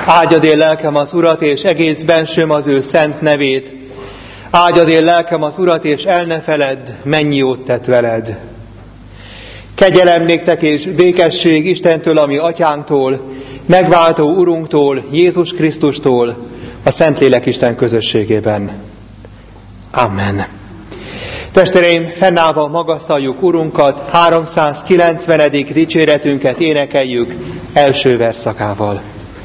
Áldjad én lelkem az Urat, és egész bensőm az ő szent nevét. Áldjad én lelkem az Urat, és el ne feledd, mennyi jót tett veled. Kegyelem néktek és békesség Istentől, ami Atyánktól, megváltó Urunktól, Jézus Krisztustól, a Szentlélek Isten közösségében. Amen. Testvéreim, fennállva magasztaljuk Urunkat, 390. dicséretünket énekeljük első versszakával.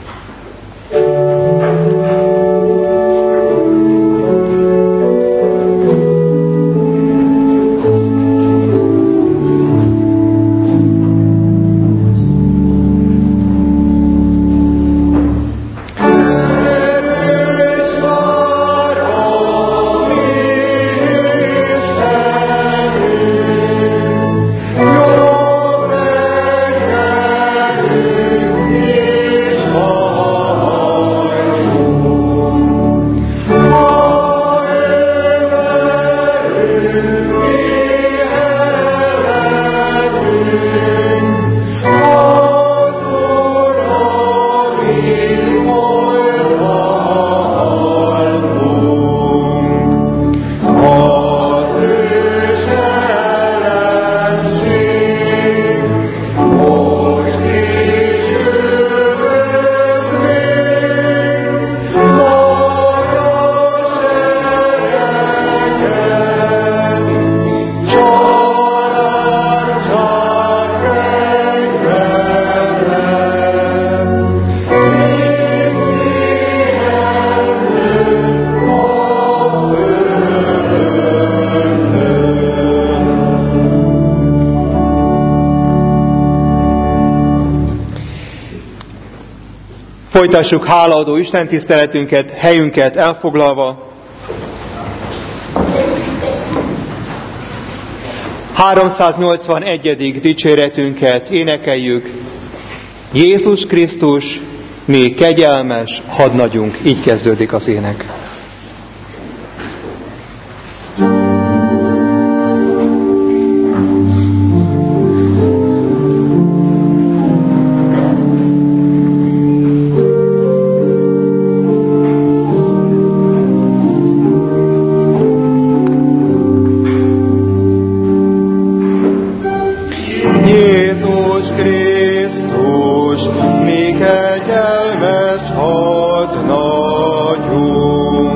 Folytassuk hálaadó istentiszteletünket, helyünket elfoglalva. 381. dicséretünket énekeljük. Jézus Krisztus, mi kegyelmes hadnagyunk. Így kezdődik az ének. Krisztus, mi kegyelmes hadnagyunk.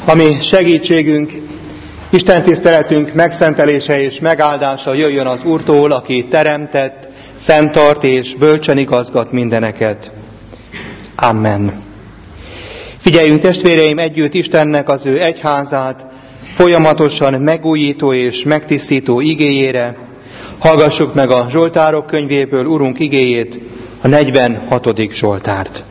ami segítségünk, Isten tiszteletünk megszentelése és megáldása jöjjön az Úrtól, aki teremtett, fenntart és bölcsen igazgat mindeneket. Amen. Figyeljünk testvéreim együtt Istennek az ő egyházát, folyamatosan megújító és megtisztító igéjére. Hallgassuk meg a Zsoltárok könyvéből Urunk igéjét, a 46. Zsoltárt.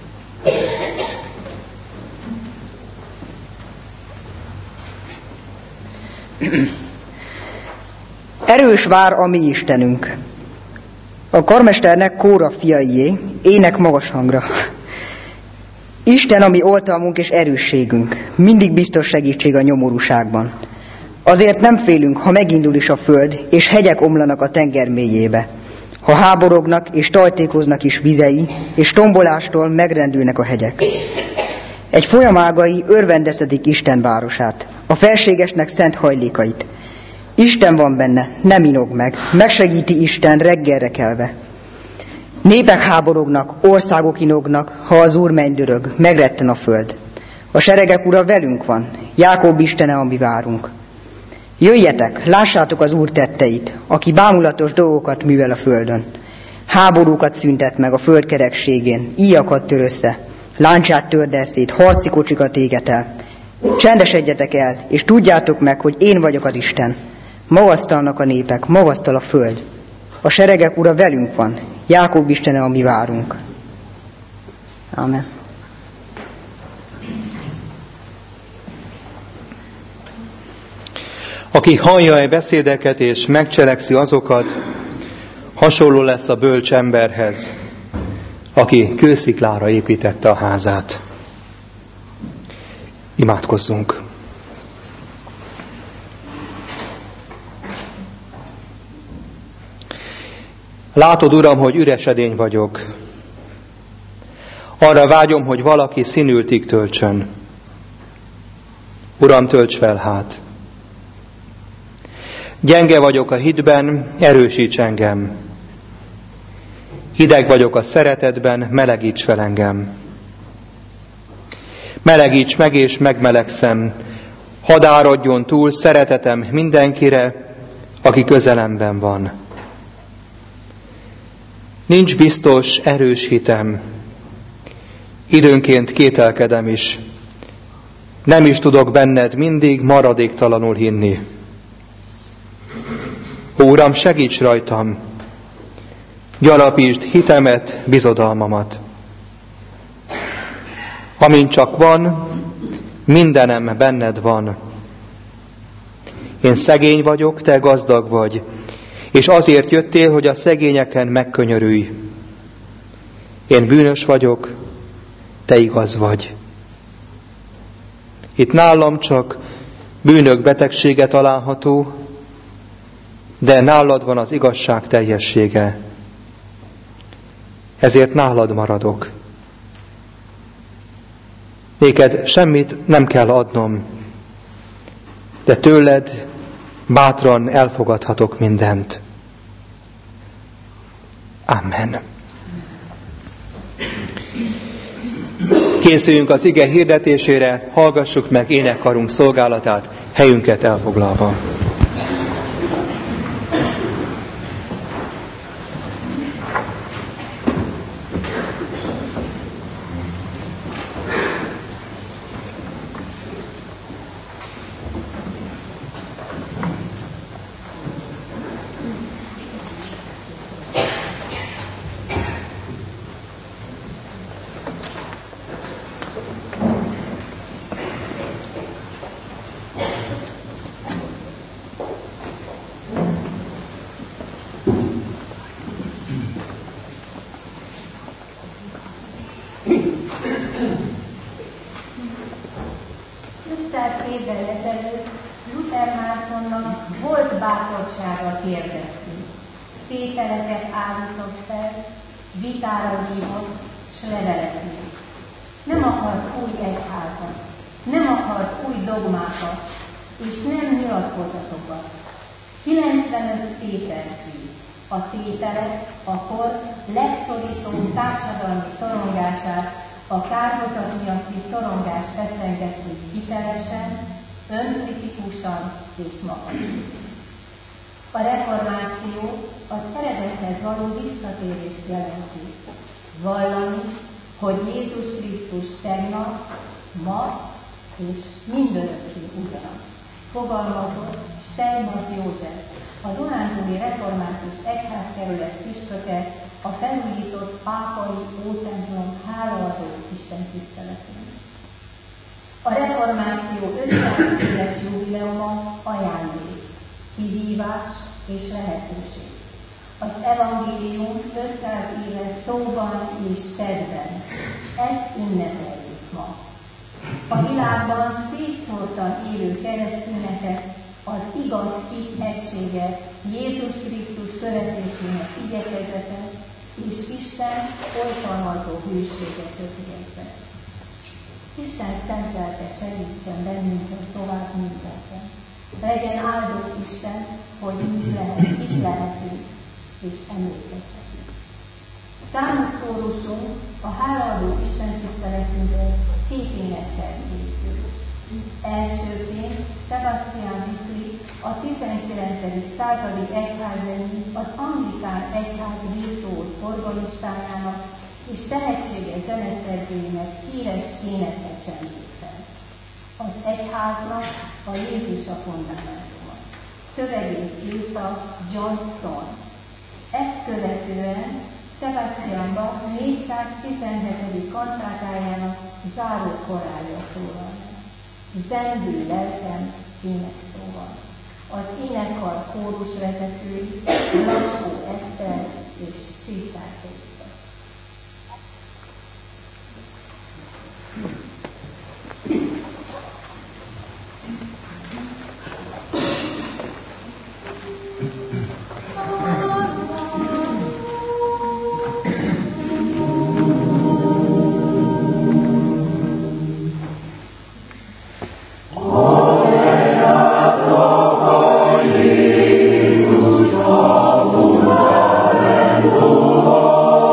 Erős vár a mi Istenünk. A karmesternek Kóra fiaié, ének magas hangra. Isten, ami oltalmunk és erősségünk, mindig biztos segítség a nyomorúságban. Azért nem félünk, ha megindul is a föld, és hegyek omlanak a tenger mélyébe. Ha háborognak és tajtékoznak is vizei, és tombolástól megrendülnek a hegyek. Egy folyam ágai örvendeztetik Isten városát, a felségesnek szent hajlékait. Isten van benne, nem inog meg, megsegíti Isten reggelre kelve. Népek háborognak, országok inognak, ha az Úr mennydörög, megretten a föld. A seregek ura velünk van, Jákob Istene, ami várunk. Jöjjetek, lássátok az Úr tetteit, aki bámulatos dolgokat művel a földön. Háborúkat szüntet meg a föld kerekségén, íjakat tör össze, láncsát törd szét, harci kocsikat éget el. Csendesedjetek el, és tudjátok meg, hogy én vagyok az Isten. Magasztalnak a népek, magasztal a föld. A seregek ura velünk van, Jákob Istene, ami várunk. Amen. Aki hallja beszédeket és megcselekszi azokat, hasonló lesz a bölcs emberhez, aki kősziklára építette a házát. Imádkozzunk! Látod, Uram, hogy üres edény vagyok. Arra vágyom, hogy valaki színültig töltsön. Uram, tölts fel hát! Gyenge vagyok a hitben, erősíts engem. Hideg vagyok a szeretetben, melegíts fel engem. Melegíts meg és megmelegszem, hadd áradjon túl szeretetem mindenkire, aki közelemben van. Nincs biztos, erős hitem. Időnként kételkedem is. Nem is tudok benned mindig maradéktalanul hinni. Ó, Uram, segíts rajtam! Gyarapítsd hitemet, bizodalmamat. Amint csak van, mindenem benned van. Én szegény vagyok, te gazdag vagy, és azért jöttél, hogy a szegényeken megkönyörülj. Én bűnös vagyok, te igaz vagy. Itt nálam csak bűnök betegsége található, de nálad van az igazság teljessége. Ezért nálad maradok. Néked semmit nem kell adnom, de tőled bátran elfogadhatok mindent. Amen. Készüljünk az ige hirdetésére, hallgassuk meg énekkarunk szolgálatát, helyünket elfoglalva. Tételeket állított fel, vitára hívott, s levelet írt. Nem akart új egyházat, nem akart új dogmákat, és nem nyilatkozatokat. 95 tételkű. A tételek a kor legszorítóbb társadalmi szorongását, a kárhozat miatti szorongást feszegették hitelesen, önkritikusan és magasan. A reformáció az eredethez való visszatérést jelenti. Vallani, hogy Jézus Krisztus tegnap, ma és mindörökké ugyanaz. Fogalmazott Steinbach József, a Dunántúli Református Egyházkerület püspöke a felújított pápai ótemplom hálaadó istentiszteletén. A reformáció 500 éves jubileuma ajándék, kihívás és lehetőség. Az evangélium 500 éves szóban és tettben. Ezt ünnepeljük ma. A világban szétszórtan élő keresztényeket az igaz hit egysége, Jézus Krisztus követésének igyekezete és Isten oltalmazó hűsége köti össze. Isten szent lelke segítsen bennünket tovább mindenten. Legyen áldott Isten, hogy itt lehetünk és emlékezhetünk. Számos kórusunk a hálaadó Isten tiszteletünkre két énekkel készül. Elsőként Sebastian Viszli a 19. századi egyházzenyi az anglikán egyház virtuóz organistájának és tehetséges zeneszerzőinek híres éneket csendített. Az egyháznak a Jézus a fundamátuma. Szövegét írta John Stone. Ezt követően Sebastian Bach 417. kantátájának záró korálja szólal meg. Zendő lelkem énekszóval. Az énekkar kórusvezetői Laskó Eszter és Csiszár Krisztus. Oh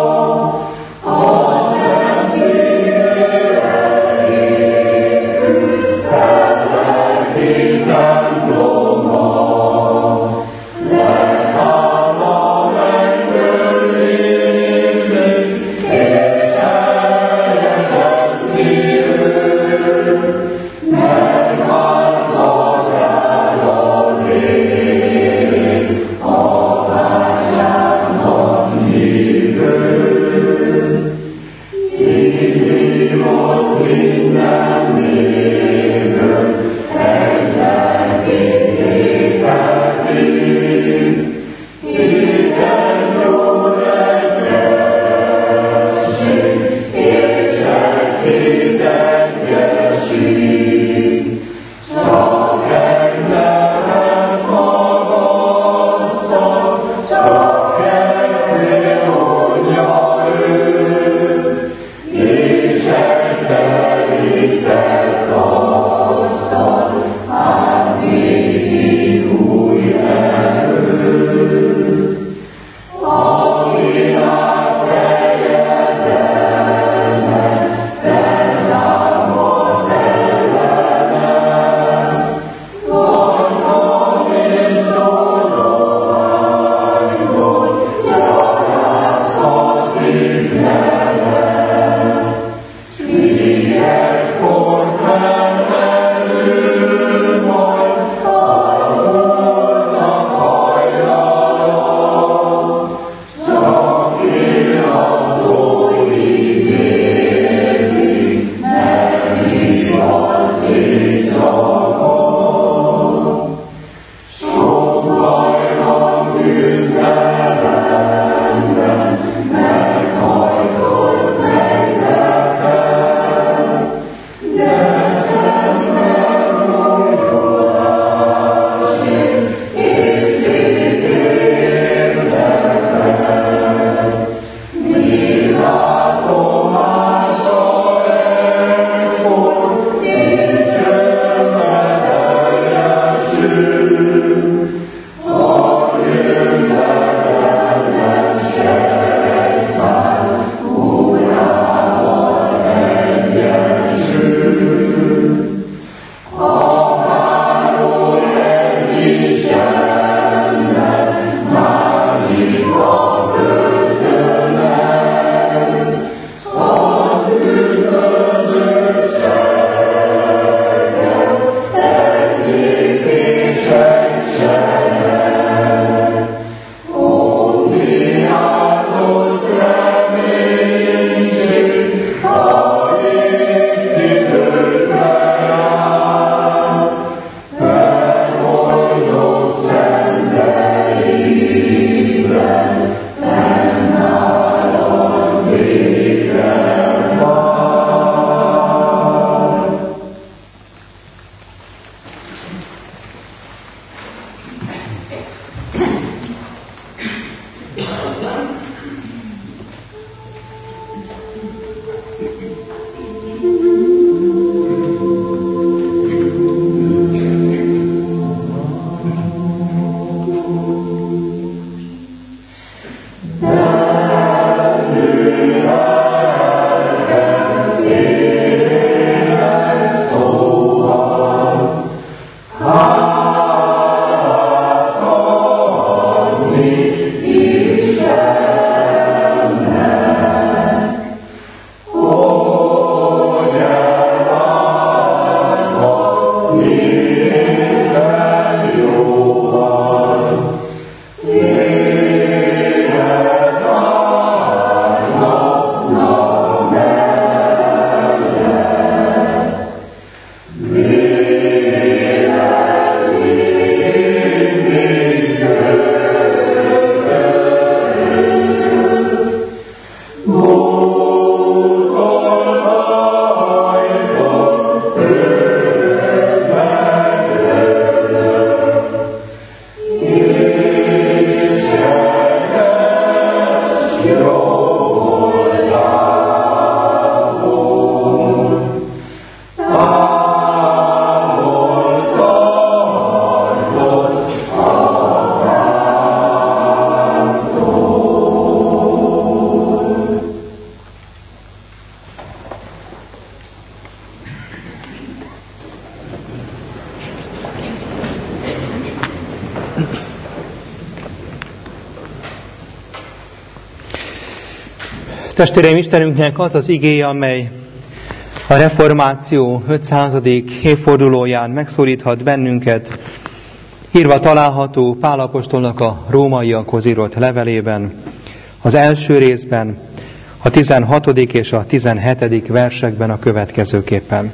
Testvéreim, Istenünknek az az igéje, amely a reformáció 500. évfordulóján megszólíthat bennünket, írva található Pál apostolnak a rómaiakhoz írott levelében, az első részben, a 16. és a 17. versekben a következőképpen.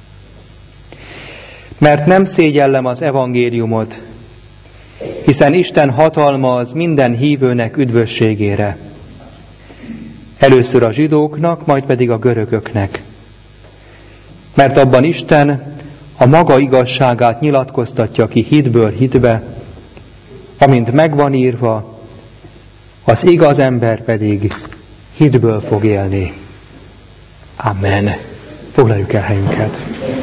Mert nem szégyellem az evangéliumot, hiszen Isten hatalma az minden hívőnek üdvösségére. Először a zsidóknak, majd pedig a görögöknek. Mert abban Isten a maga igazságát nyilatkoztatja ki hitből hitbe, amint megvan írva, az igaz ember pedig hitből fog élni. Amen. Foglaljuk el helyünket.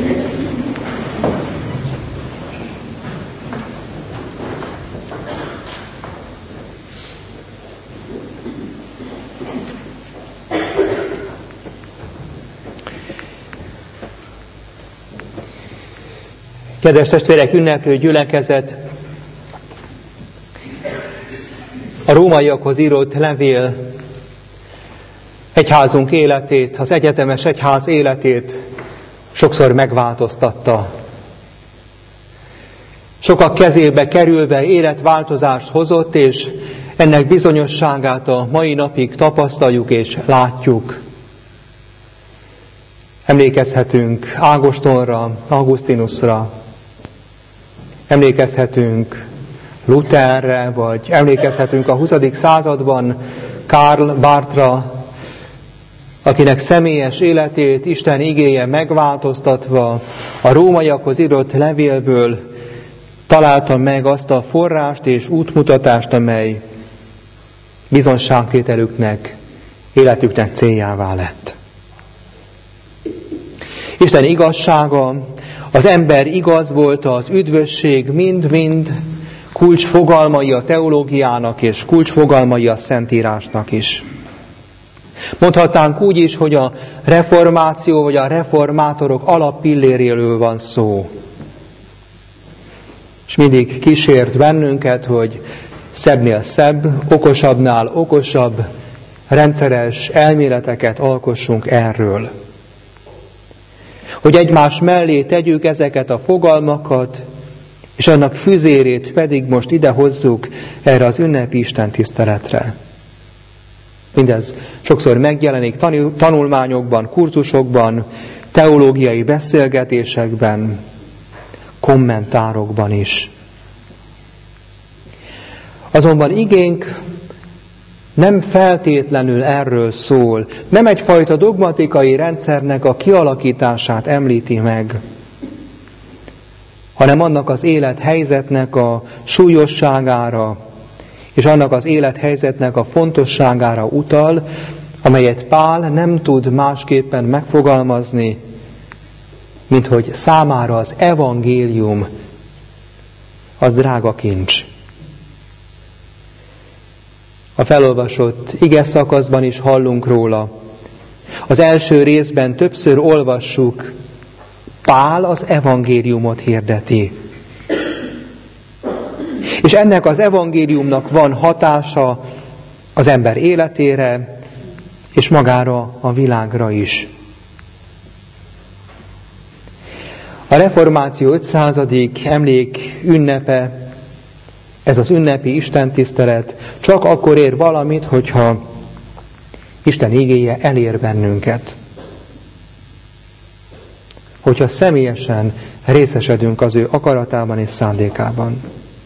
Kedves testvérek, ünneplő gyülekezet, a rómaiakhoz írott levél egyházunk életét, az egyetemes egyház életét sokszor megváltoztatta. Sokak kezébe kerülve életváltozást hozott, és ennek bizonyosságát a mai napig tapasztaljuk és látjuk. Emlékezhetünk Ágostonra, Augustinusra, emlékezhetünk Lutherre, vagy emlékezhetünk a 20. században Karl Barthra, akinek személyes életét Isten igéje megváltoztatva a rómaiakhoz írott levélből találta meg azt a forrást és útmutatást, amely bizonságtételüknek, életüknek céljává lett. Isten igazsága, az ember igaz volt, az üdvösség mind-mind kulcsfogalmai a teológiának és kulcsfogalmai a Szentírásnak is. Mondhatnánk úgy is, hogy a reformáció vagy a reformátorok alappilléréről van szó. És mindig kísért bennünket, hogy szebbnél szebb, okosabbnál okosabb, rendszeres elméleteket alkossunk erről. Hogy egymás mellé tegyük ezeket a fogalmakat, és annak füzérét pedig most ide hozzuk erre az ünnepi istentiszteletre. Mindez sokszor megjelenik tanulmányokban, kurzusokban, teológiai beszélgetésekben, kommentárokban is. Azonban igénk nem feltétlenül erről szól, nem egyfajta dogmatikai rendszernek a kialakítását említi meg, hanem annak az élethelyzetnek a súlyosságára, és annak az élethelyzetnek a fontosságára utal, amelyet Pál nem tud másképpen megfogalmazni, mint hogy számára az evangélium az drága kincs. A felolvasott ige szakaszban is hallunk róla. Az első részben többször olvassuk, Pál az evangéliumot hirdeti. És ennek az evangéliumnak van hatása az ember életére, és magára a világra is. A reformáció 500. emlék ünnepe, ez az ünnepi istentisztelet csak akkor ér valamit, hogyha Isten igéje elér bennünket. Hogyha személyesen részesedünk az ő akaratában és szándékában.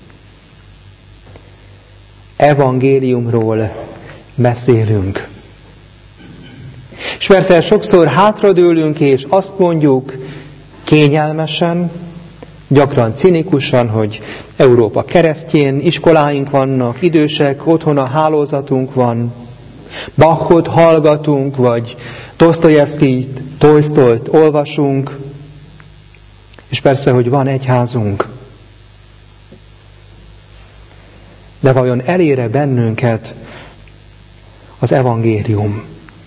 Evangéliumról beszélünk. És persze sokszor hátradőlünk, és azt mondjuk kényelmesen, gyakran cinikusan, hogy Európa keresztjén, iskoláink vannak, idősek, otthon a hálózatunk van, Bachot hallgatunk, vagy Dosztojevszkijt, Tolsztojt olvasunk, és persze, hogy van egyházunk. De vajon elére bennünket az evangélium?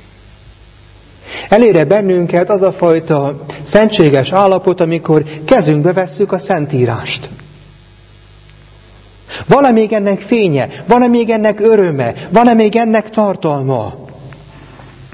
Elére bennünket az a fajta szentséges állapot, amikor kezünkbe vesszük a Szentírást. Van-e még ennek fénye? Van-e még ennek öröme? Van-e még ennek tartalma?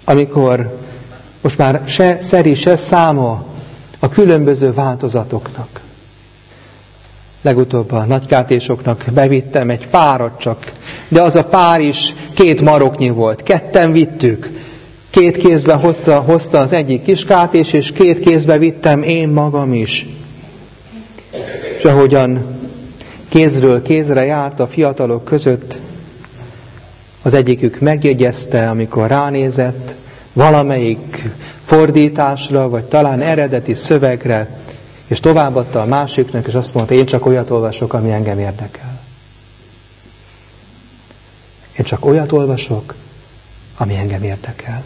amikor most már se szeri, se száma a különböző változatoknak. Legutóbb a nagykátésoknak bevittem egy párat csak, de az a pár is 2 maroknyi volt. 2 vittük. 2 kézben hozta az egyik kiskátés, és 2 kézbe vittem én magam is. És ahogyan kézről kézre járt a fiatalok között, az egyikük megjegyezte, amikor ránézett valamelyik fordításra, vagy talán eredeti szövegre, és továbbadta a másiknak, és azt mondta, én csak olyat olvasok, ami engem érdekel. Én csak olyat olvasok, ami engem érdekel.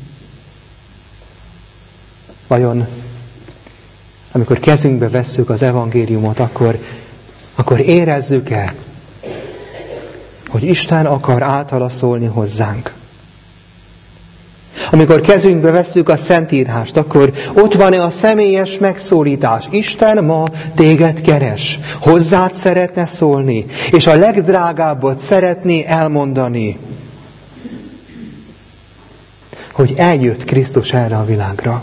Vajon, amikor kezünkbe vesszük az evangéliumot, akkor érezzük-e, hogy Isten akar általa szólni hozzánk? Amikor kezünkbe vesszük a Szentírást, akkor ott van-e a személyes megszólítás? Isten ma téged keres, hozzád szeretne szólni, és a legdrágábbat szeretné elmondani, hogy eljött Krisztus erre a világra.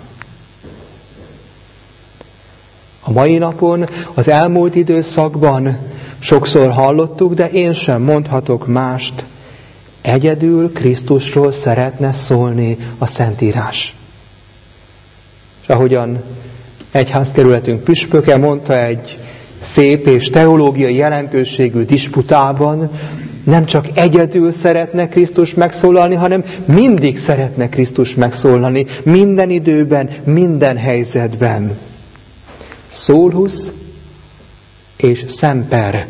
A mai napon, az elmúlt időszakban sokszor hallottuk, de én sem mondhatok mást. Egyedül Krisztusról szeretne szólni a Szentírás. És ahogyan egyházkerületünk püspöke mondta egy szép és teológiai jelentőségű disputában, nem csak egyedül szeretne Krisztus megszólalni, hanem mindig szeretne Krisztus megszólalni, minden időben, minden helyzetben. Solus és semper.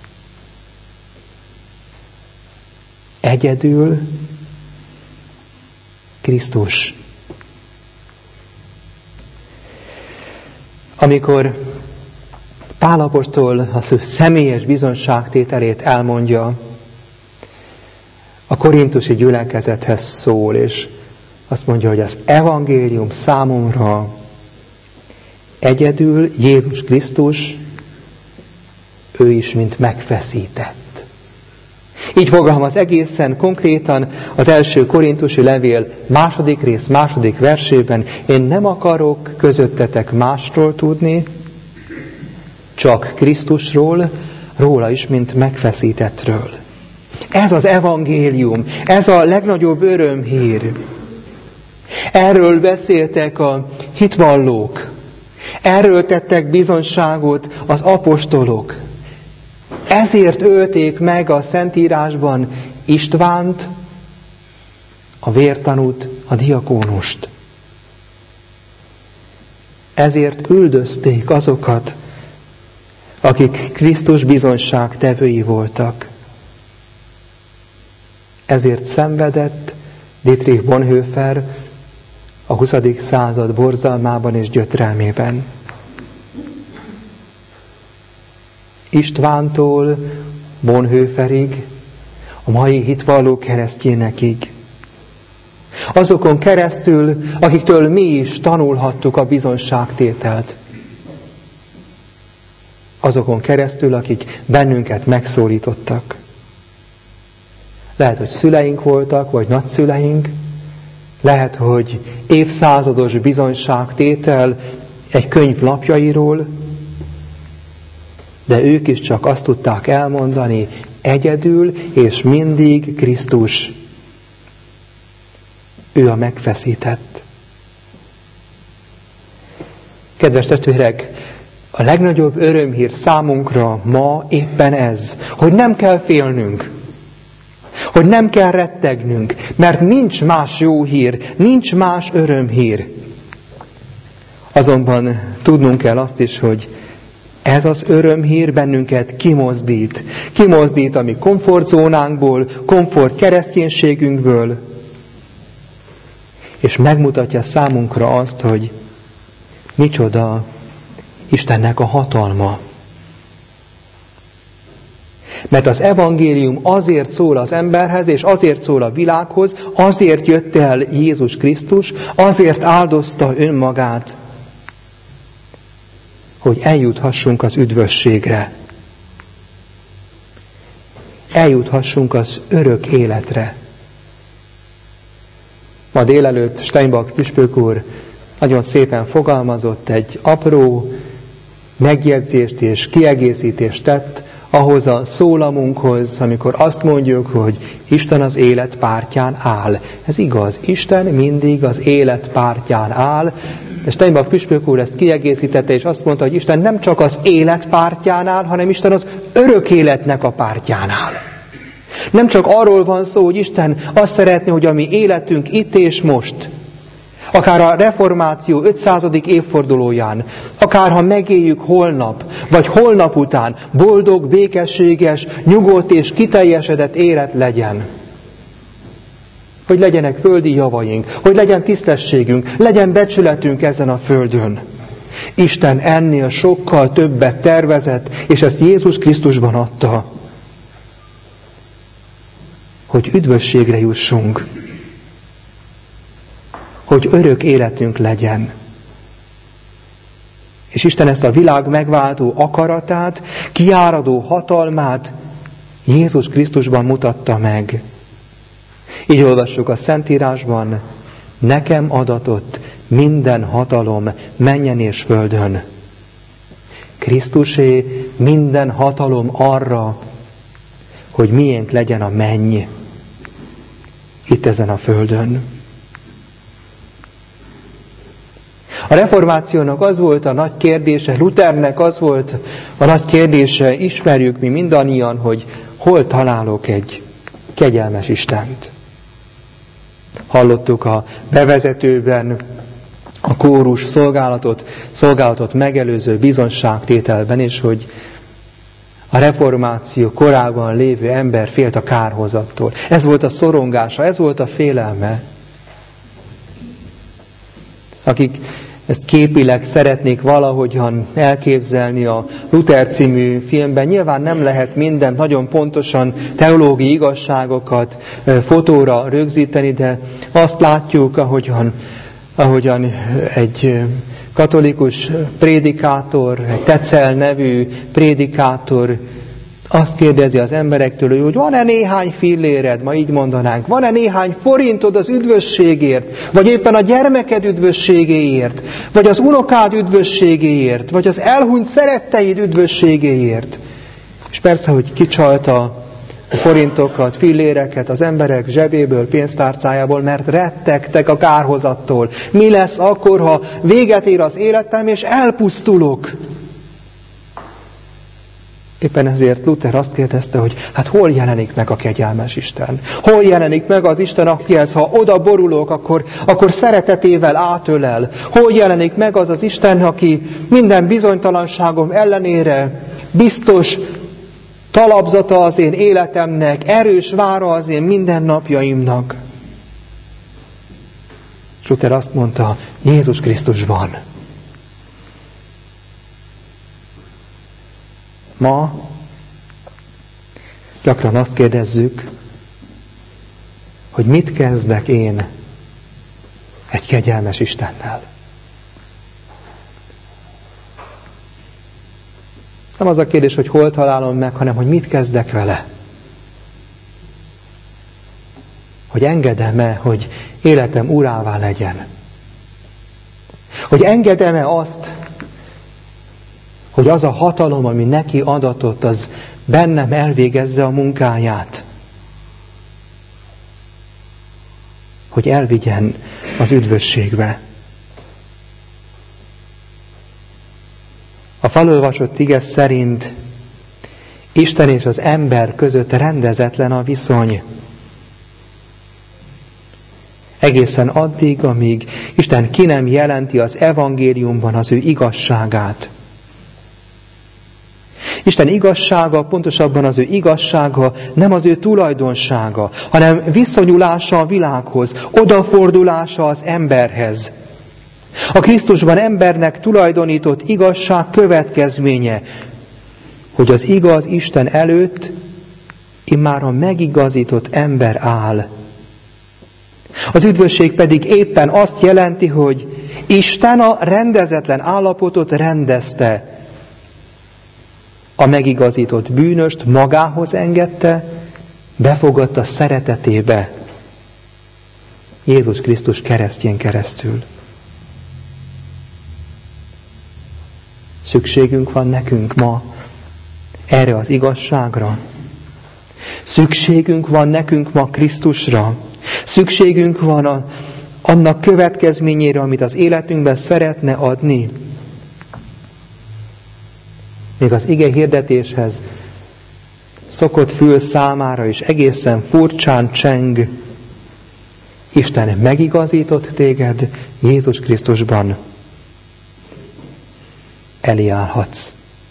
Egyedül Krisztus. Amikor Pál apostol az ő személyes bizonságtételét elmondja, a korintusi gyülekezethez szól, és azt mondja, hogy az evangélium számomra egyedül Jézus Krisztus, ő is, mint megfeszített. Így fogalmaz egészen konkrétan az első korintusi levél 2. rész 2. versében: én nem akarok közöttetek másról tudni, csak Krisztusról, róla is, mint megfeszítettről. Ez az evangélium, ez a legnagyobb örömhír. Erről beszéltek a hitvallók, erről tettek bizonyságot az apostolok. Ezért ölték meg a Szentírásban Istvánt, a vértanút, a diakónust. Ezért üldözték azokat, akik Krisztus bizonyságtevői voltak. Ezért szenvedett Dietrich Bonhoeffer a 20. század borzalmában és gyötrelmében. Istvántól Bonhoefferig, a mai hitvalló keresztjénekig. Azokon keresztül, akiktől mi is tanulhattuk a bizonságtételt. Azokon keresztül, akik bennünket megszólítottak. Lehet, hogy szüleink voltak, vagy nagyszüleink. Lehet, hogy évszázados bizonyságtétel egy könyv lapjairól, de ők is csak azt tudták elmondani, egyedül és mindig Krisztus. Ő a megfeszített. Kedves testvérek, a legnagyobb örömhír számunkra ma éppen ez, hogy nem kell félnünk, hogy nem kell rettegnünk, mert nincs más jó hír, nincs más örömhír. Azonban tudnunk kell azt is, hogy ez az örömhír bennünket kimozdít. Kimozdít a mi komfortzónánkból, komfort kereszténységünkből, és megmutatja számunkra azt, hogy micsoda Istennek a hatalma. Mert az evangélium azért szól az emberhez, és azért szól a világhoz, azért jött el Jézus Krisztus, azért áldozta önmagát, hogy eljuthassunk az üdvösségre. Eljuthassunk az örök életre. Ma délelőtt Steinbach püspök úr nagyon szépen fogalmazott, egy apró megjegyzést és kiegészítést tett ahhoz a szólamunkhoz, amikor azt mondjuk, hogy Isten az élet pártján áll. Ez igaz, Isten mindig az élet pártján áll, de Steinbach püspök úr ezt kiegészítette, és azt mondta, hogy Isten nem csak az élet pártján áll, hanem Isten az örök életnek a pártján áll. Nem csak arról van szó, hogy Isten azt szeretné, hogy a mi életünk itt és most, akár a reformáció 500. évfordulóján, akár ha megéljük holnap, vagy holnap után, boldog, békességes, nyugodt és kiteljesedett élet legyen. Hogy legyenek földi javaink, hogy legyen tisztességünk, legyen becsületünk ezen a földön. Isten ennél sokkal többet tervezett, és ezt Jézus Krisztusban adta, hogy üdvösségre jussunk, hogy örök életünk legyen. És Isten ezt a világ megváltó akaratát, kiáradó hatalmát Jézus Krisztusban mutatta meg. Így olvassuk a Szentírásban, nekem adatott minden hatalom mennyen és földön. Krisztusé minden hatalom arra, hogy miénk legyen a menny itt ezen a földön. A reformációnak az volt a nagy kérdése, Luthernek az volt a nagy kérdése, ismerjük mi mindannyian, hogy hol találok egy kegyelmes Istent. Hallottuk a bevezetőben a kórus szolgálatot megelőző bizonságtételben is, hogy a reformáció korában lévő ember félt a kárhozattól. Ez volt a szorongása, ez volt a félelme. Akik ezt képileg szeretnék valahogyan elképzelni a Luther című filmben, nyilván nem lehet mindent nagyon pontosan teológiai igazságokat fotóra rögzíteni, de azt látjuk, ahogyan egy katolikus prédikátor, egy Tetzel nevű prédikátor azt kérdezi az emberektől, hogy van-e néhány filléred, ma így mondanánk, van-e néhány forintod az üdvösségért, vagy éppen a gyermeked üdvösségéért, vagy az unokád üdvösségéért, vagy az elhunyt szeretteid üdvösségéért. És persze, hogy kicsalta a forintokat, filléreket az emberek zsebéből, pénztárcájából, mert rettegtek a kárhozattól. Mi lesz akkor, ha véget ér az életem, és elpusztulok? Éppen ezért Luther azt kérdezte, hogy hát hol jelenik meg a kegyelmes Isten? Hol jelenik meg az Isten, akihez, ha oda borulok, akkor szeretetével átölel? Hol jelenik meg az az Isten, aki minden bizonytalanságom ellenére biztos talapzata az én életemnek, erős vára az én mindennapjaimnak? Luther azt mondta, Jézus Krisztusban. Ma gyakran azt kérdezzük, hogy mit kezdek én egy kegyelmes Istennel. Nem az a kérdés, hogy hol találom meg, hanem hogy mit kezdek vele. Hogy engedem-e, hogy életem urává legyen. Hogy engedem-e azt, hogy az a hatalom, ami neki adatott, az bennem elvégezze a munkáját. Hogy elvigyen az üdvösségbe. A felolvasott ige szerint Isten és az ember között rendezetlen a viszony. Egészen addig, amíg Isten ki nem jelenti az evangéliumban az ő igazságát. Isten igazsága, pontosabban az ő igazsága nem az ő tulajdonsága, hanem viszonyulása a világhoz, odafordulása az emberhez. A Krisztusban embernek tulajdonított igazság következménye, hogy az igaz Isten előtt immáron megigazított ember áll. Az üdvösség pedig éppen azt jelenti, hogy Isten a rendezetlen állapotot rendezte. A megigazított bűnöst magához engedte, befogadta szeretetébe. Jézus Krisztus keresztjén keresztül. Szükségünk van nekünk ma erre az igazságra. Szükségünk van nekünk ma Krisztusra. Szükségünk van annak következményére, amit az életünkben szeretne adni. Még az ige hirdetéshez szokott fül számára is egészen furcsán cseng. Isten megigazított téged Jézus Krisztusban. Elé állhatsz.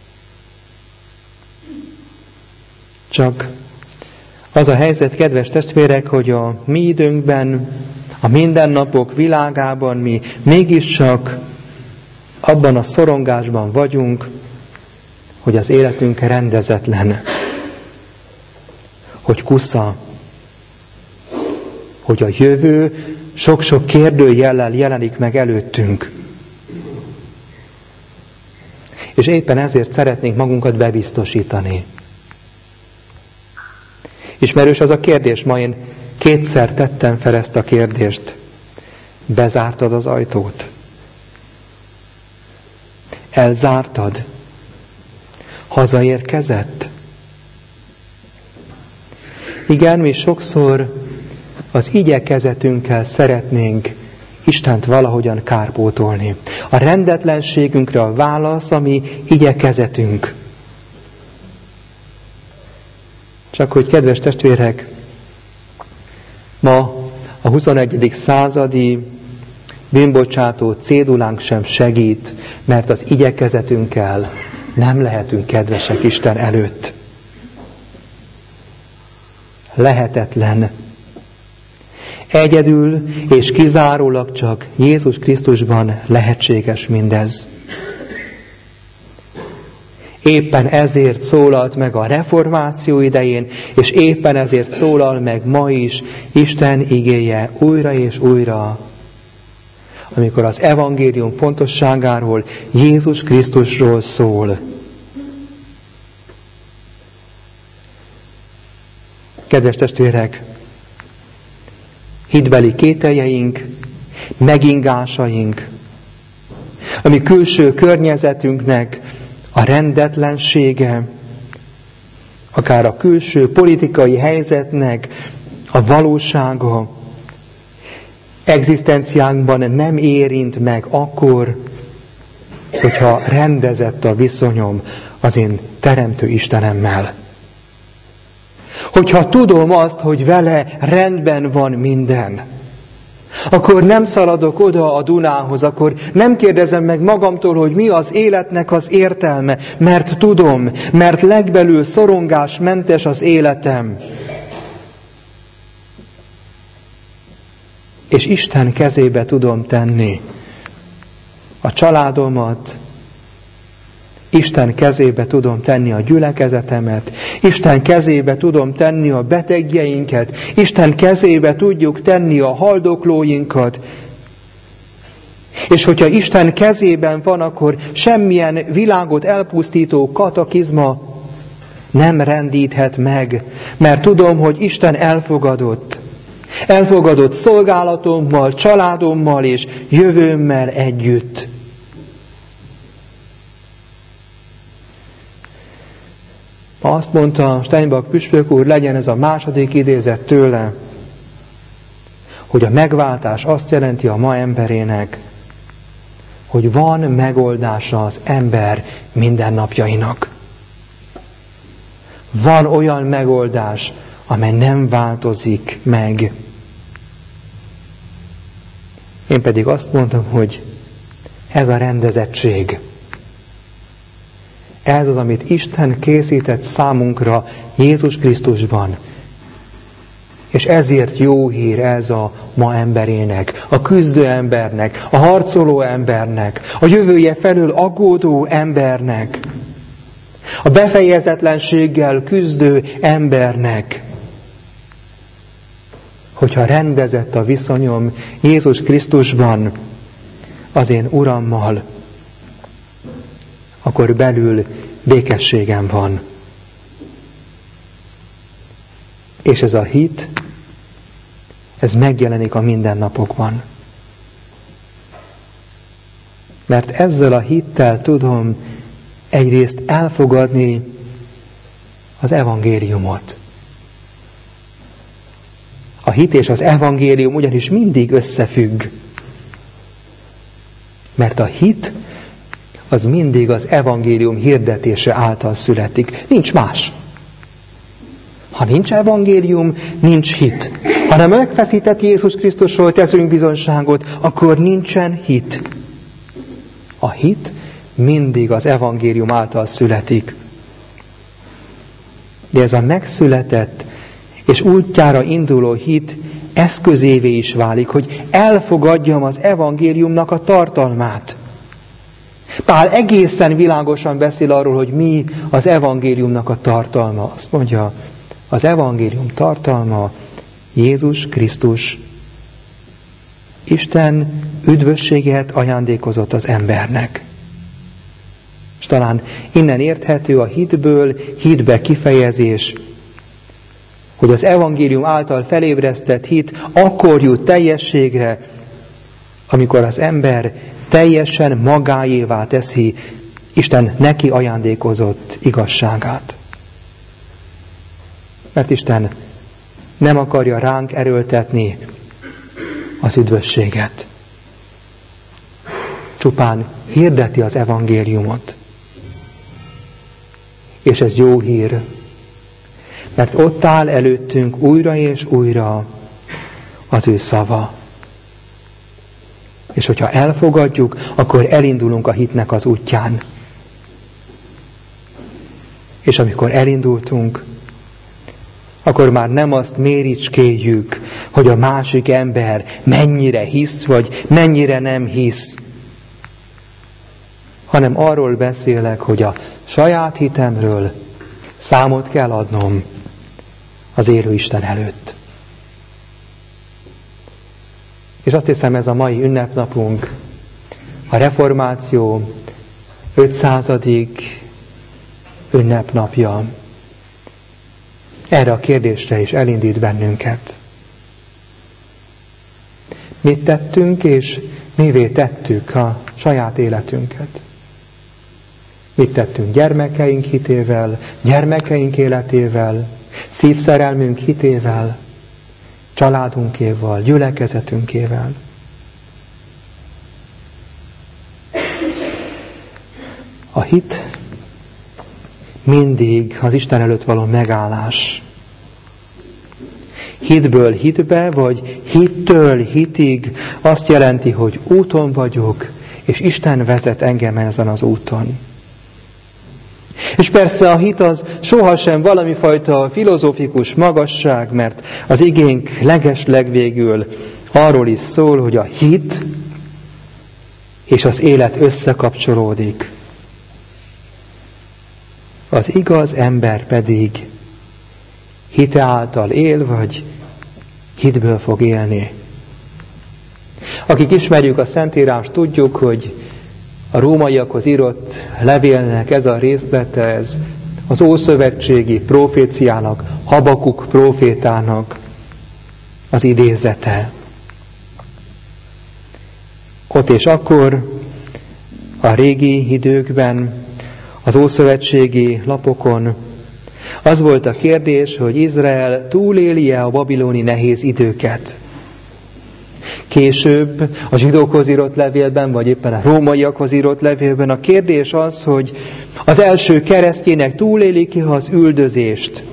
Csak az a helyzet, kedves testvérek, hogy a mi időnkben, a mindennapok világában mi mégiscsak abban a szorongásban vagyunk, hogy az életünk rendezetlen, hogy kusza, hogy a jövő sok-sok kérdőjellel jelenik meg előttünk. És éppen ezért szeretnénk magunkat bebiztosítani. Ismerős az a kérdés, ma én 2-szer tettem fel ezt a kérdést. Bezártad az ajtót? Elzártad? Hazaérkezett? Igen, mi sokszor az igyekezetünkkel szeretnénk Istent valahogyan kárpótolni. A rendetlenségünkre a válasz, ami igyekezetünk. Csak hogy, kedves testvérek, ma a 21. századi bűnbocsátó cédulánk sem segít, mert az igyekezetünkkel nem lehetünk kedvesek Isten előtt. Lehetetlen. Egyedül és kizárólag csak Jézus Krisztusban lehetséges mindez. Éppen ezért szólalt meg a reformáció idején, és éppen ezért szólal meg ma is Isten igéje újra és újra, amikor az evangélium fontosságáról, Jézus Krisztusról szól. Kedves testvérek, hitbeli kételjeink, megingásaink, ami külső környezetünknek a rendetlensége, akár a külső politikai helyzetnek a valósága, egzisztenciánkban nem érint meg akkor, hogyha rendezett a viszonyom az én teremtő Istenemmel. Hogyha tudom azt, hogy vele rendben van minden, akkor nem szaladok oda a Dunához, akkor nem kérdezem meg magamtól, hogy mi az életnek az értelme, mert tudom, mert legbelül szorongásmentes az életem. És Isten kezébe tudom tenni a családomat, Isten kezébe tudom tenni a gyülekezetemet, Isten kezébe tudom tenni a betegjeinket, Isten kezébe tudjuk tenni a haldoklóinkat. És hogyha Isten kezében van, akkor semmilyen világot elpusztító kataklizma nem rendíthet meg, mert tudom, hogy Isten elfogadott. Elfogadott szolgálatommal, családommal és jövőmmel együtt. Azt mondta Steinbach püspök úr, legyen ez a második idézet tőle, hogy a megváltás azt jelenti a ma emberének, hogy van megoldása az ember mindennapjainak. Van olyan megoldás, amely nem változik meg. Én pedig azt mondom, hogy ez a rendezettség. Ez az, amit Isten készített számunkra Jézus Krisztusban. És ezért jó hír ez a ma emberének, a küzdő embernek, a harcoló embernek, a jövője felől aggódó embernek, a befejezetlenséggel küzdő embernek. Hogyha rendezett a viszonyom Jézus Krisztusban az én Urammal, akkor belül békességem van. És ez a hit, ez megjelenik a mindennapokban. Mert ezzel a hittel tudom egyrészt elfogadni az evangéliumot. A hit és az evangélium ugyanis mindig összefügg. Mert a hit az mindig az evangélium hirdetése által születik. Nincs más. Ha nincs evangélium, nincs hit. Ha nem megfeszített Jézus Krisztusról teszünk bizonyságot, akkor nincsen hit. A hit mindig az evangélium által születik. De ez a megszületett és útjára induló hit eszközévé is válik, hogy elfogadjam az evangéliumnak a tartalmát. Pál egészen világosan beszél arról, hogy mi az evangéliumnak a tartalma. Azt mondja, az evangélium tartalma Jézus Krisztus. Isten üdvösséget ajándékozott az embernek. És talán innen érthető a hitből hitbe kifejezés, hogy az evangélium által felébresztett hit akkor jut teljességre, amikor az ember teljesen magáévá teszi Isten neki ajándékozott igazságát. Mert Isten nem akarja ránk erőltetni az üdvösséget. Csupán hirdeti az evangéliumot. És ez jó hír, mert ott áll előttünk újra és újra az ő szava. És hogyha elfogadjuk, akkor elindulunk a hitnek az útján. És amikor elindultunk, akkor már nem azt méricskéljük, hogy a másik ember mennyire hisz, vagy mennyire nem hisz, hanem arról beszélek, hogy a saját hitemről számot kell adnom az élő Isten előtt. És azt hiszem, ez a mai ünnepnapunk, a reformáció 500. ünnepnapja, erre a kérdésre is elindít bennünket. Mit tettünk és mivé tettük a saját életünket? Mit tettünk gyermekeink hitével, gyermekeink életével, szívszerelmünk hitével, családunkéval, gyülekezetünkével? A hit mindig az Isten előtt való megállás. Hitből hitbe, vagy hittől hitig azt jelenti, hogy úton vagyok, és Isten vezet engem ezen az úton. És persze a hit az sohasem valami fajta filozófikus magasság, mert az igénk legeslegvégül arról is szól, hogy a hit és az élet összekapcsolódik. Az igaz ember pedig hite által él, vagy hitből fog élni. Akik ismerjük a Szentírást, tudjuk, hogy a rómaiakhoz írott levélnek ez a részlete, ez az ószövetségi proféciának, Habakuk prófétának az idézete. Ott és akkor, a régi időkben, az ószövetségi lapokon az volt a kérdés, hogy Izrael túléli-e a babiloni nehéz időket. Később a zsidókhoz írott levélben, vagy éppen a rómaiakhoz írott levélben a kérdés az, hogy az első keresztjének túlélik-e az üldözést.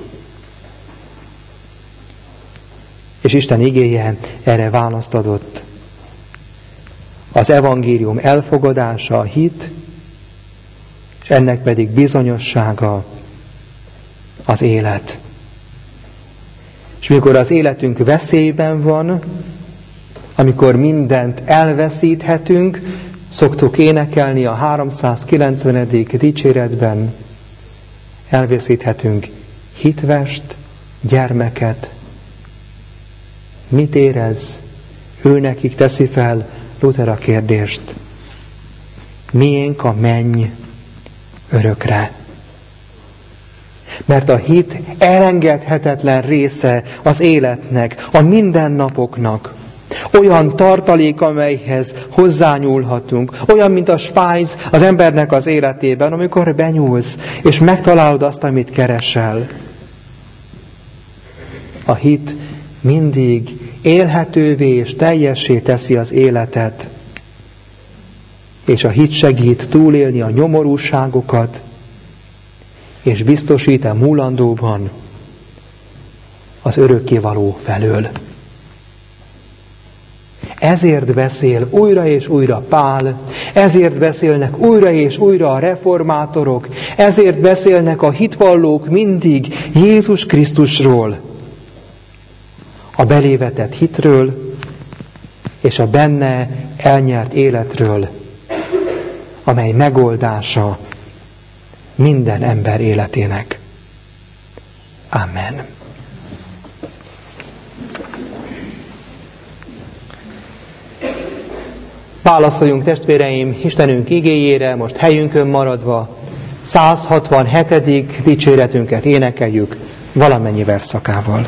És Isten igéje erre választ adott. Az evangélium elfogadása, a hit, és ennek pedig bizonyossága az élet. És mikor az életünk veszélyben van, amikor mindent elveszíthetünk, szoktuk énekelni a 390. dicséretben, elveszíthetünk hitvest, gyermeket. Mit érez? Ő nekik teszi fel Luther a kérdést. Miénk a menny örökre. Mert a hit elengedhetetlen része az életnek, a mindennapoknak. Olyan tartalék, amelyhez hozzányúlhatunk. Olyan, mint a spájz az embernek az életében, amikor benyúlsz, és megtalálod azt, amit keresel. A hit mindig élhetővé és teljessé teszi az életet. És a hit segít túlélni a nyomorúságokat, és biztosít a múlandóban az örökkévaló felől. Ezért beszél újra és újra Pál, ezért beszélnek újra és újra a reformátorok, ezért beszélnek a hitvallók mindig Jézus Krisztusról, a belévetett hitről és a benne elnyert életről, amely megoldása minden ember életének. Amen. Válaszoljunk, testvéreim, Istenünk igéjére, most helyünkön maradva, 167. dicséretünket énekeljük valamennyi versszakával.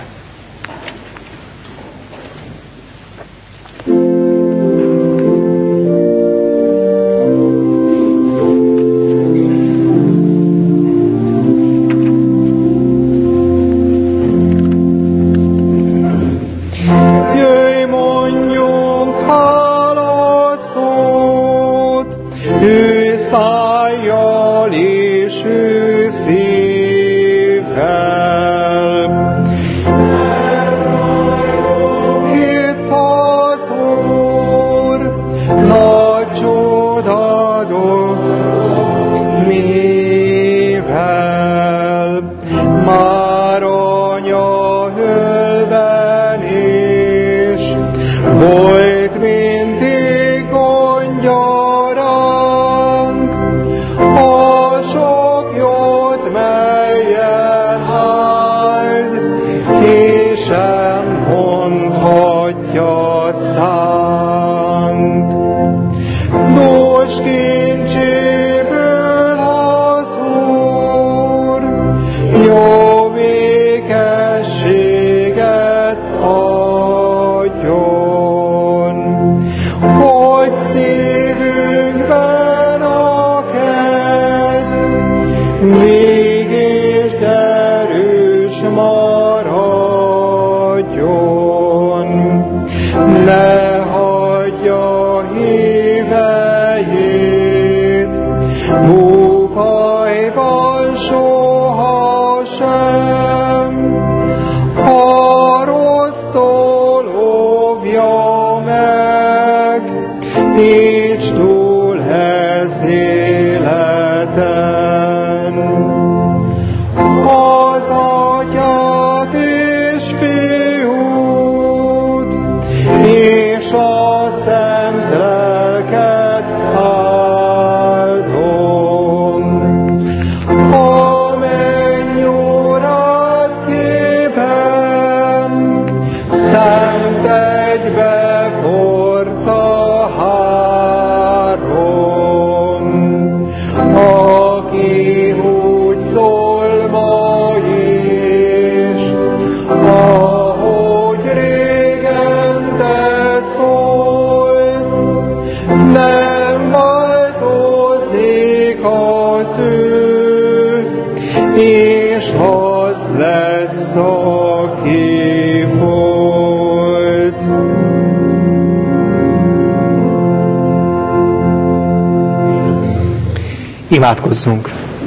Imádkozzunk!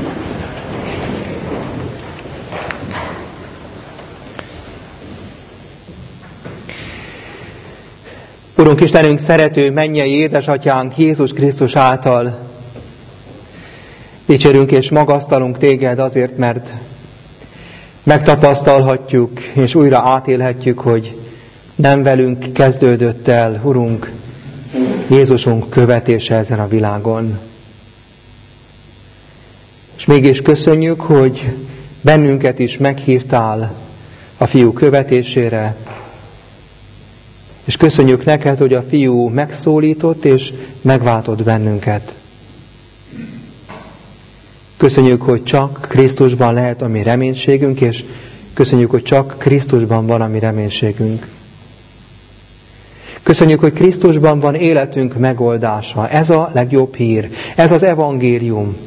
Urunk Istenünk, szerető mennyei édesatyánk Jézus Krisztus által dicsérünk és magasztalunk Téged azért, mert megtapasztalhatjuk és újra átélhetjük, hogy nem velünk kezdődött el, Urunk, Jézusunk követése ezen a világon. És mégis köszönjük, hogy bennünket is meghívtál a Fiú követésére, és köszönjük neked, hogy a Fiú megszólított és megváltott bennünket. Köszönjük, hogy csak Krisztusban lehet a mi reménységünk, és köszönjük, hogy csak Krisztusban van a mi reménységünk. Köszönjük, hogy Krisztusban van életünk megoldása. Ez a legjobb hír. Ez az evangélium.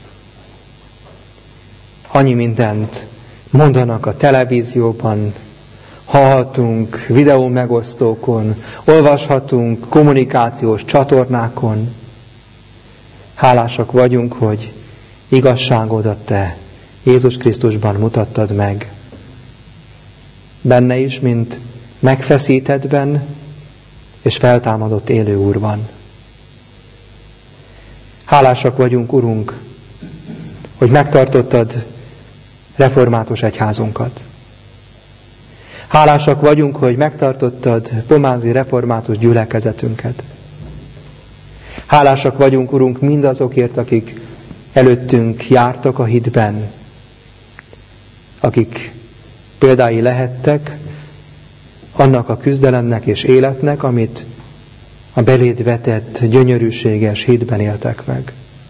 Annyi mindent mondanak a televízióban, hallhatunk videó megosztókon, olvashatunk kommunikációs csatornákon. Hálásak vagyunk, hogy igazságodat Te Jézus Krisztusban mutattad meg. Benne is, mint megfeszítettben és feltámadott élő Úrban. Hálásak vagyunk, Urunk, hogy megtartottad református egyházunkat. Hálásak vagyunk, hogy megtartottad pomázi református gyülekezetünket. Hálásak vagyunk, Urunk, mindazokért, akik előttünk jártak a hitben, akik példái lehettek annak a küzdelemnek és életnek, amit a beléd vetett, gyönyörűséges hitben éltek meg.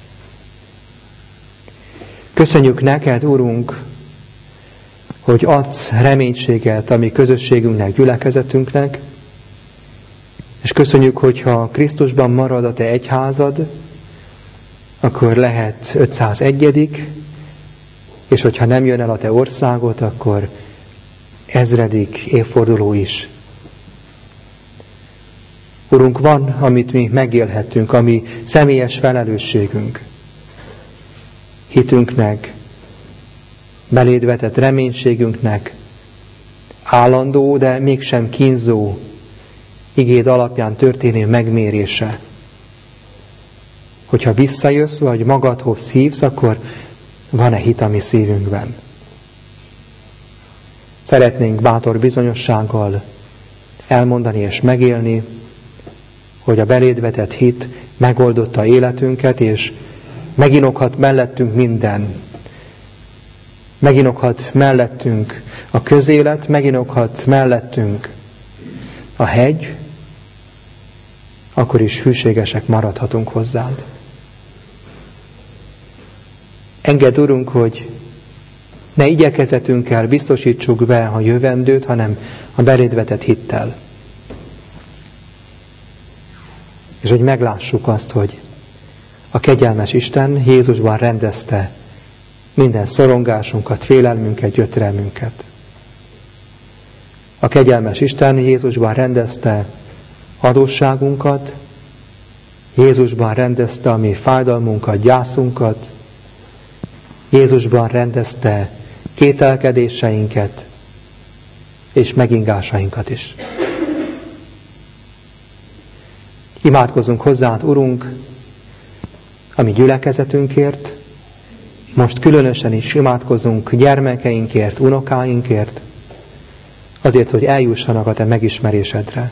Köszönjük neked, Urunk, hogy adsz reménységet a mi közösségünknek, gyülekezetünknek, és köszönjük, hogyha Krisztusban marad a Te egyházad, akkor lehet 501. És hogyha nem jön el a Te országot, akkor 1000. évforduló is. Urunk, van, amit mi megélhettünk, ami személyes felelősségünk. Hitünknek, beléd vetett reménységünknek, állandó, de mégsem kínzó igéd alapján történő megmérése. Hogyha visszajössz, vagy magadhoz hívsz, akkor van-e hit a mi szívünkben? Szeretnénk bátor bizonyossággal elmondani és megélni, hogy a beléd vetett hit megoldotta életünket, és meginokhat mellettünk minden. Meginokhat mellettünk a közélet, meginokhat mellettünk a hegy, akkor is hűségesek maradhatunk hozzád. Engedd, Urunk, hogy ne igyekezetünkkel biztosítsuk be a jövendőt, hanem a beléd vetett hittel. És hogy meglássuk azt, hogy a kegyelmes Isten Jézusban rendezte minden szorongásunkat, félelmünket, gyötrelmünket. A kegyelmes Isten Jézusban rendezte adósságunkat, Jézusban rendezte a mi fájdalmunkat, gyászunkat, Jézusban rendezte kételkedéseinket és megingásainkat is. Imádkozzunk hozzád, Urunk, a mi gyülekezetünkért, most különösen is imádkozunk gyermekeinkért, unokáinkért, azért, hogy eljussanak a Te megismerésedre.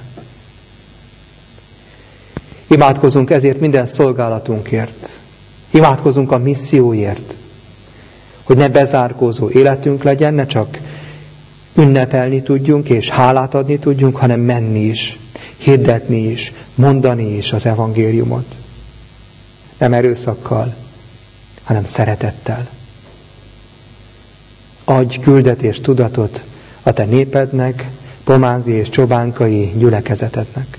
Imádkozunk ezért minden szolgálatunkért. Imádkozunk a misszióért, hogy ne bezárkózó életünk legyen, ne csak ünnepelni tudjunk és hálát adni tudjunk, hanem menni is, hirdetni is, mondani is az evangéliumot. Nem erőszakkal, hanem szeretettel. Adj küldetés tudatot a Te népednek, pomázi és csobánkai gyülekezetednek.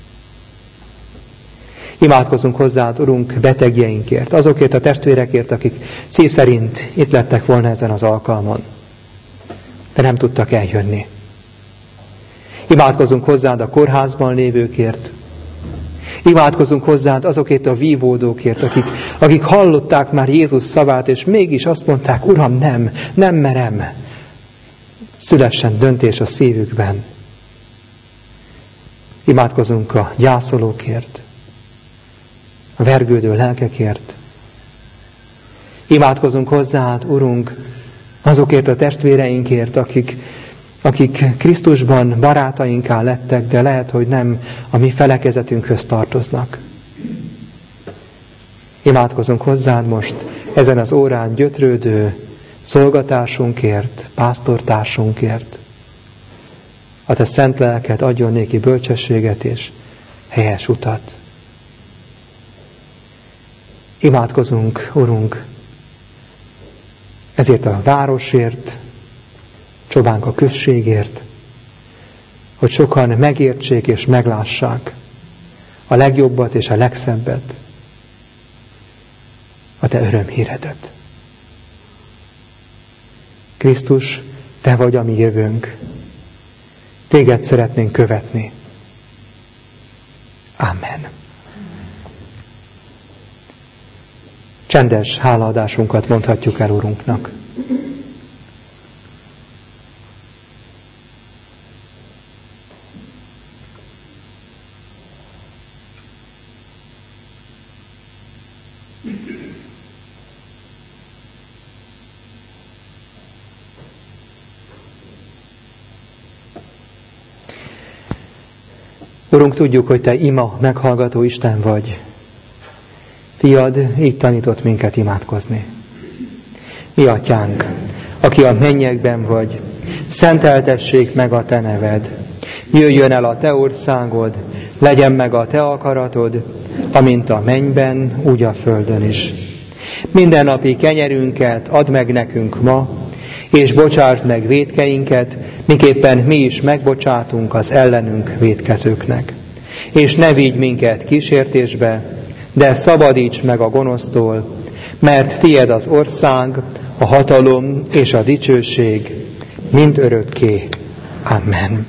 Imádkozunk hozzád, Urunk, betegjeinkért, azokért a testvérekért, akik szív szerint itt lettek volna ezen az alkalmon, de nem tudtak eljönni. Imádkozunk hozzád a kórházban lévőkért, imádkozunk hozzád azokért a vívódókért, akik hallották már Jézus szavát, és mégis azt mondták, Uram, nem merem. Szülessen döntés a szívükben. Imádkozunk a gyászolókért, a vergődő lelkekért. Imádkozunk hozzád, Urunk, azokért a testvéreinkért, akik Krisztusban barátainká lettek, de lehet, hogy nem a mi felekezetünkhöz tartoznak. Imádkozunk hozzád most ezen az órán gyötrődő szolgatársunkért, pásztortársunkért. A Te szent lelked adjon néki bölcsességet és helyes utat. Imádkozunk, Urunk, ezért a városért, csobánk a községért, hogy sokan megértsék és meglássák a legjobbat és a legszebbet, a te örömhíredet. Krisztus, te vagy a mi jövőnk. Téged szeretnénk követni. Amen. Csendes hálaadásunkat mondhatjuk el Urunknak. Urunk, tudjuk, hogy te ima meghallgató Isten vagy. Fiad így tanított minket imádkozni. Mi atyánk, aki a mennyekben vagy, szenteltessék meg a te neved. Jöjjön el a te országod, legyen meg a te akaratod, amint a mennyben, úgy a földön is. Mindennapi kenyerünket add meg nekünk ma, és bocsásd meg vétkeinket, miképpen mi is megbocsátunk az ellenünk vétkezőknek. És ne vigy minket kísértésbe, de szabadíts meg a gonosztól, mert tied az ország, a hatalom és a dicsőség mind örökké. Amen.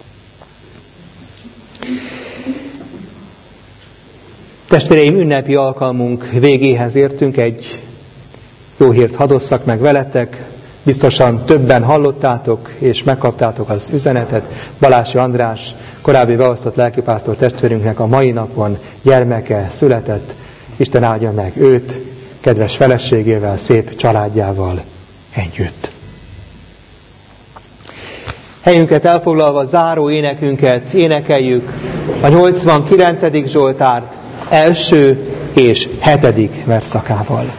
Testvéreim, ünnepi alkalmunk végéhez értünk, egy jó hírt hadd osszak meg veletek. Biztosan többen hallottátok és megkaptátok az üzenetet. Balási András, korábbi beosztott lelkipásztor testvérünknek a mai napon gyermeke született. Isten áldja meg őt, kedves feleségével, szép családjával együtt. Helyünket elfoglalva záró énekünket énekeljük, a 89. Zsoltárt első és 7. versszakával.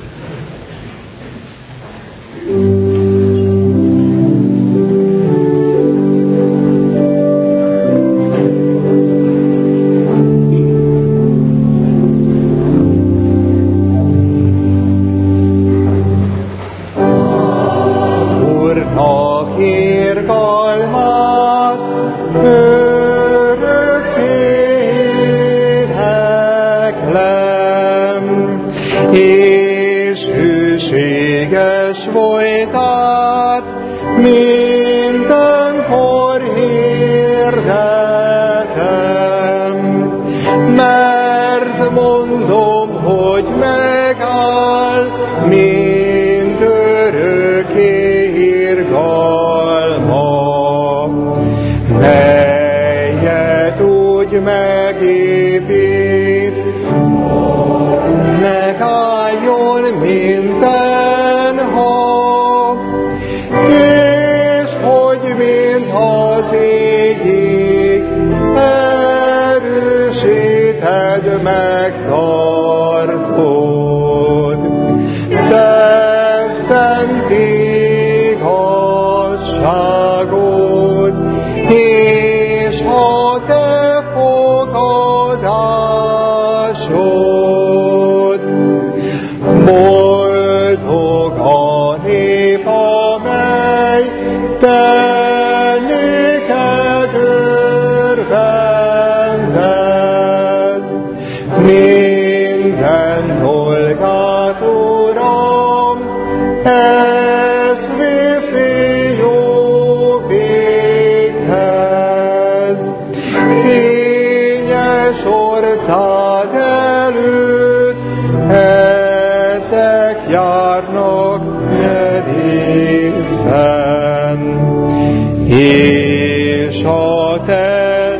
És a te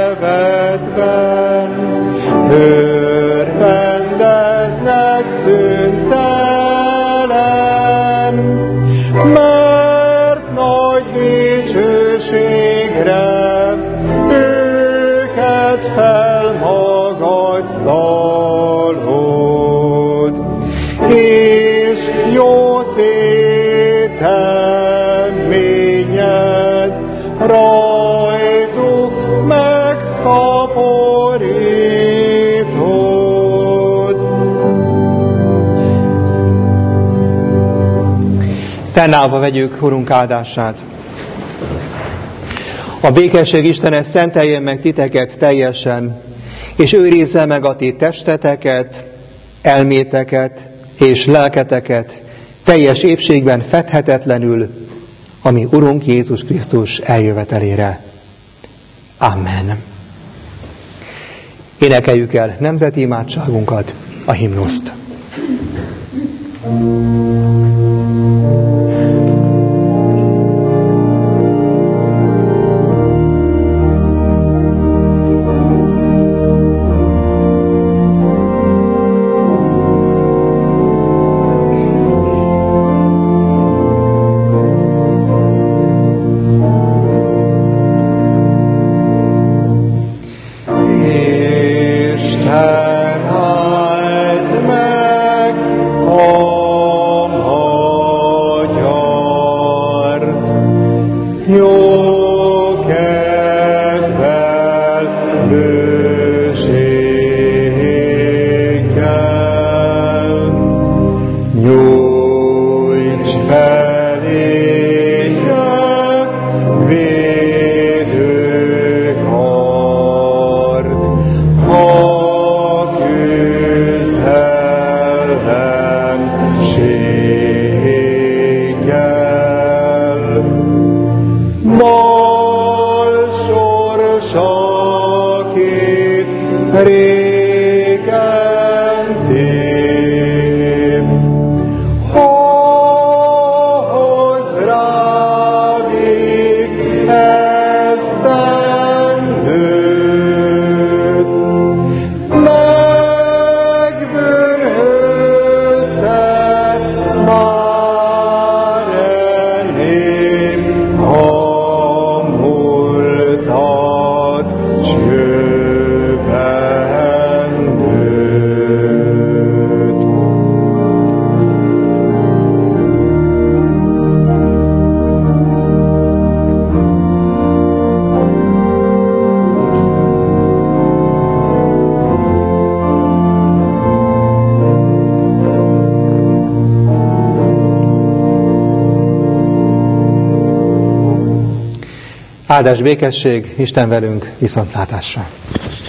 nevedben örvendeznek szüntelen, mert nagy dicsőségre őket felmagasztalod, és jó téteményed rajtuk megszaporítod. Fennállva vegyük Urunk áldását. A békesség Istene szenteljen meg titeket teljesen, és őrizze meg a ti testeteket, elméteket és lelketeket teljes épségben fedhetetlenül, ami Urunk Jézus Krisztus eljövetelére. Amen. Énekeljük el nemzeti imádságunkat, a himnuszt. Áldás békesség, Isten velünk, viszontlátásra!